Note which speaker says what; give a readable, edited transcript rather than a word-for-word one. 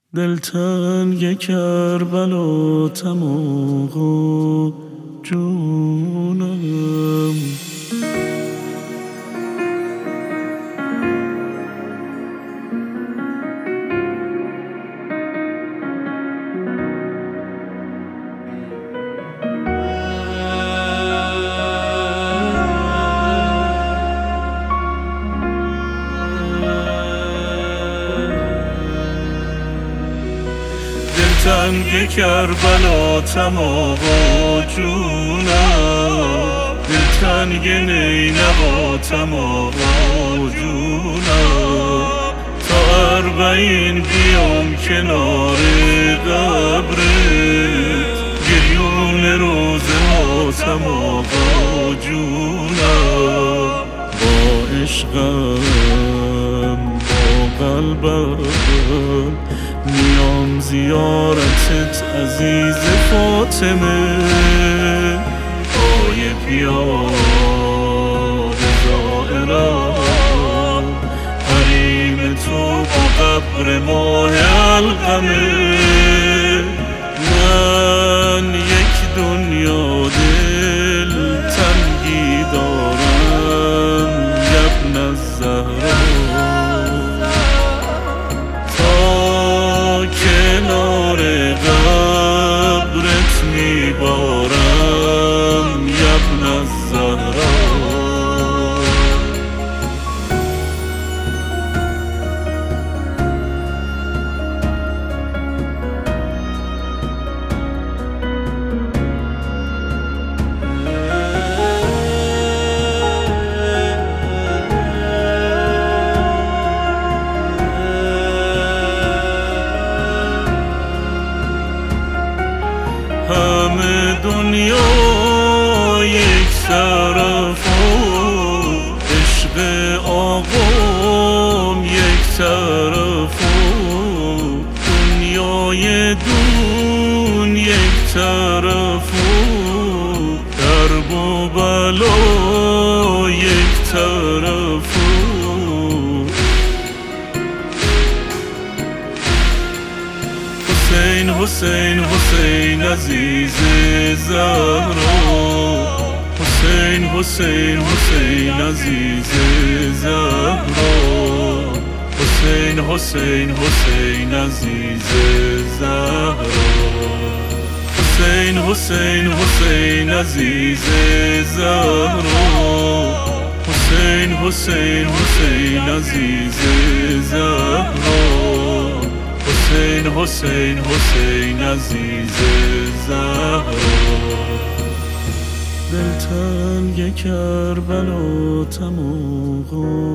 Speaker 1: دلتنگ کربلا تماق و جونم دلتنگ کربلا تماق و جونم دلتنگ نینوا تماق و جونم تا 40 بیام کنار قبرت گریون روز ما تماق و جونم با عشقم با قلبم میام زیارتت عزیز فاطمه پای پیاده زائرم حریم تو با قبر ماه القمه من یک دنیا دل تنگی دارم ابن الزهرا کنار قبرت میبارم ابن الزهرا همه دنیا یک طرف و عشق آقام یک طرف و دنیای دون یک طرف و درب و بلا یک طرف و حسین حسین حسین عزیز زهرا حسین حسین حسین عزیز زهرا حسین حسین حسین عزیز زهرا حسین حسین حسین عزیز زهرا حسین حسین حسین عزیز زهرا حسین حسین حسین عزیز زهرا دلتنگ کربلا تماق